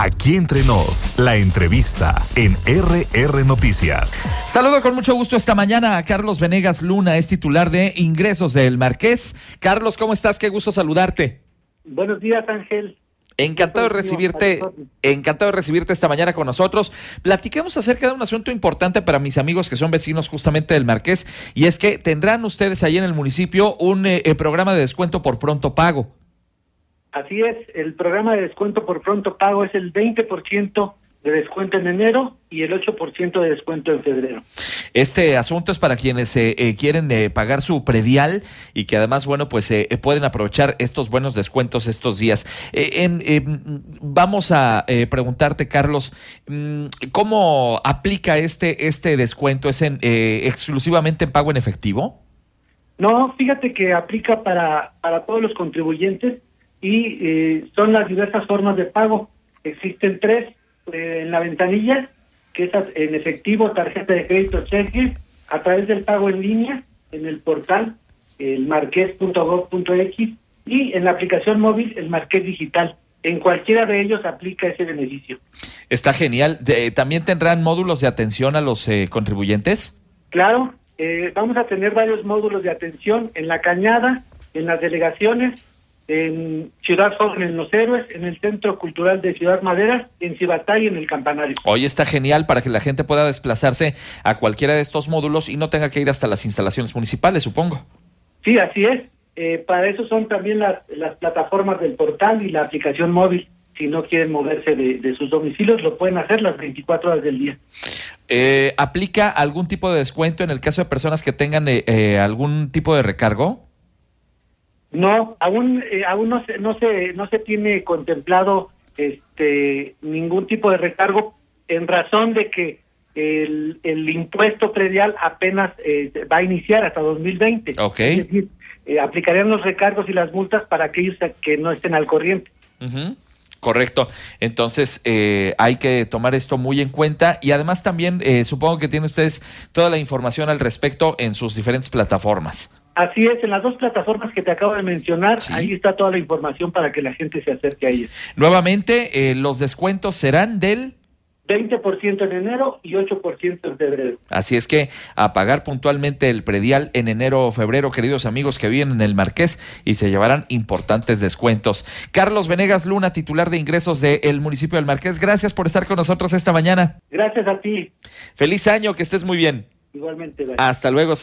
Aquí entre nos, la entrevista en RR Noticias. Saludo con mucho gusto esta mañana a Carlos Venegas Luna, es titular de Ingresos del Marqués. Carlos, ¿cómo estás? Qué gusto saludarte. Buenos días, Ángel. Encantado de recibirte esta mañana con nosotros. Platiquemos acerca de un asunto importante para mis amigos que son vecinos justamente del Marqués, y es que tendrán ustedes ahí en el municipio un programa de descuento por pronto pago. Así es, el programa de descuento por pronto pago es el 20% de descuento en enero y el 8% de descuento en febrero. Este asunto es para quienes quieren pagar su predial y que además, bueno, pues pueden aprovechar estos buenos descuentos estos días. Vamos a preguntarte, Carlos, ¿cómo aplica este descuento? ¿Es exclusivamente en pago en efectivo? No, fíjate que aplica para todos los contribuyentes y son las diversas formas de pago. Existen tres en la ventanilla, que es en efectivo, tarjeta de crédito, cheque, a través del pago en línea, en el portal, el marqués.gov.mx, y en la aplicación móvil, el Marqués Digital. En cualquiera de ellos aplica ese beneficio. Está genial. ¿También tendrán módulos de atención a los contribuyentes? Claro, vamos a tener varios módulos de atención en La Cañada, en las delegaciones, en Ciudad Joven, en Los Héroes, en el Centro Cultural de Ciudad Madera, en Cibatay y en el Campanario. Hoy está genial para que la gente pueda desplazarse a cualquiera de estos módulos y no tenga que ir hasta las instalaciones municipales, supongo. Sí, así es. Para eso son también las plataformas del portal y la aplicación móvil. Si no quieren moverse de sus domicilios, lo pueden hacer las 24 horas del día. ¿Aplica algún tipo de descuento en el caso de personas que tengan algún tipo de recargo? No, aún no se tiene contemplado ningún tipo de recargo, en razón de que el impuesto predial apenas va a iniciar hasta 2020. Okay. Es decir, aplicarían los recargos y las multas para aquellos que no estén al corriente. Uh-huh. Correcto. Entonces hay que tomar esto muy en cuenta, y además también supongo que tienen ustedes toda la información al respecto en sus diferentes plataformas. Así es, en las dos plataformas que te acabo de mencionar, sí, ahí está toda la información para que la gente se acerque a ellas. Nuevamente, los descuentos serán del 20% en enero y 8% en febrero. Así es que a pagar puntualmente el predial en enero o febrero, queridos amigos que viven en el Marqués, y se llevarán importantes descuentos. Carlos Venegas Luna, titular de ingresos del municipio del Marqués, gracias por estar con nosotros esta mañana. Gracias a ti. Feliz año, que estés muy bien. Igualmente. Bye. Hasta luego.